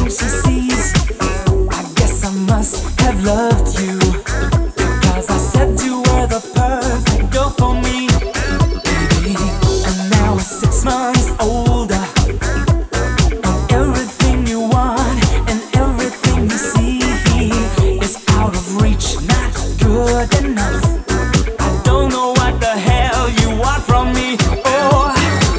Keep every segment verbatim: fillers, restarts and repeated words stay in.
she sees. I guess I must have loved you, because I said you were the perfect girl for me, baby. And now we're six months older, and everything you want and everything you see is out of reach, not good enough. I don't know what the hell you want from me. Oh,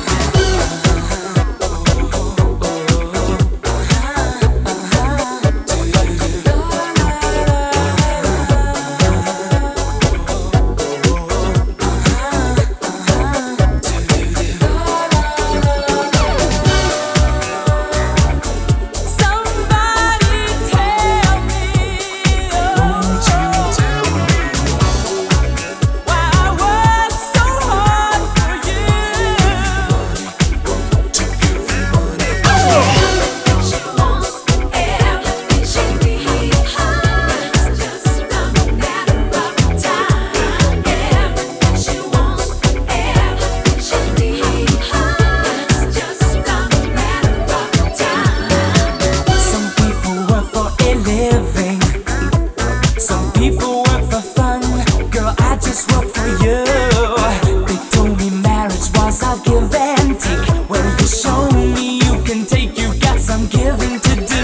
people work for fun, girl, I just work for you. They told me marriage was a give and take. Well, you show me you can take, you got some giving to do.